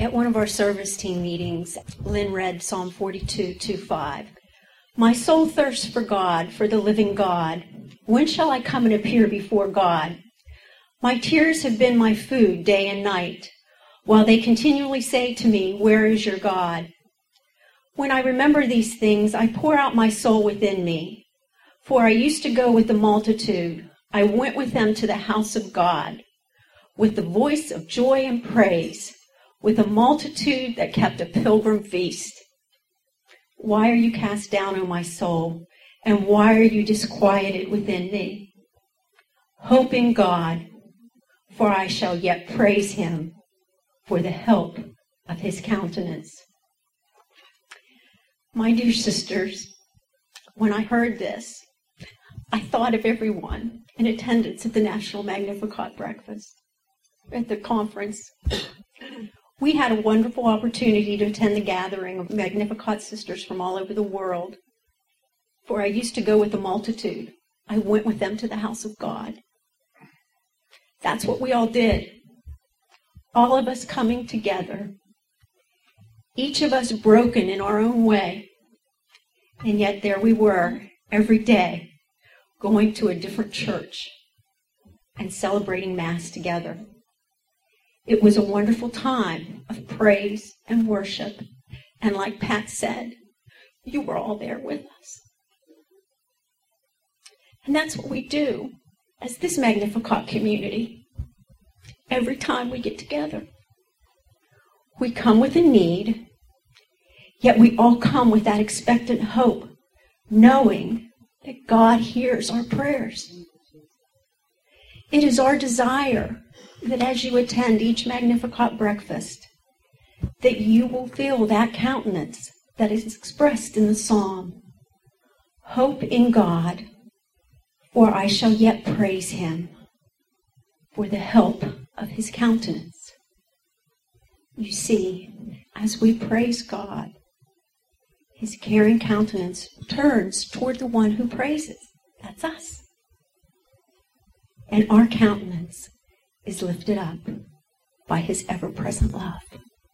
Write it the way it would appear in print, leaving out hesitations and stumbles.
At one of our service team meetings, Lynn read Psalm 42:2-5. My soul thirsts for God, for the living God. When shall I come and appear before God? My tears have been my food day and night, while they continually say to me, where is your God? When I remember these things, I pour out my soul within me. For I used to go with the multitude. I went with them to the house of God, with the voice of joy and praise, with a multitude that kept a pilgrim feast. Why are you cast down, O my soul? And why are you disquieted within me? Hope in God, for I shall yet praise him for the help of his countenance. My dear sisters, when I heard this, I thought of everyone in attendance at the National Magnificat breakfast, at the conference. We had a wonderful opportunity to attend the gathering of Magnificat sisters from all over the world. For I used to go with the multitude. I went with them to the house of God. That's what we all did. All of us coming together. Each of us broken in our own way. And yet there we were every day going to a different church and celebrating Mass together. It was a wonderful time of praise and worship. And like Pat said, you were all there with us. And that's what we do as this Magnificat community. Every time we get together, we come with a need, yet we all come with that expectant hope, knowing that God hears our prayers. It is our desire that as you attend each Magnificat breakfast, that you will feel that countenance that is expressed in the psalm. Hope in God, for I shall yet praise him for the help of his countenance. You see, as we praise God, his caring countenance turns toward the one who praises. That's us. And our countenance is lifted up by his ever-present love.